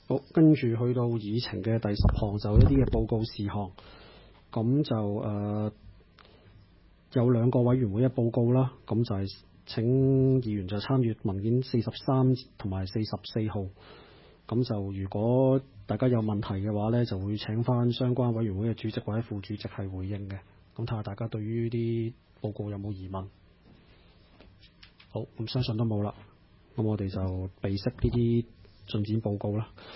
好，跟住去到議程嘅第10項就一啲嘅報告事項，咁就有2個委員會嘅報告啦，咁就係請議員就參閱文件43同埋44號，咁就如果大家有問題嘅話呢，就會請翻相關委員會嘅主席或者副主席係回應嘅，咁睇下大家對於啲報告有冇疑問。好，咁相信都冇啦，咁我哋就備悉呢啲進展報告啦。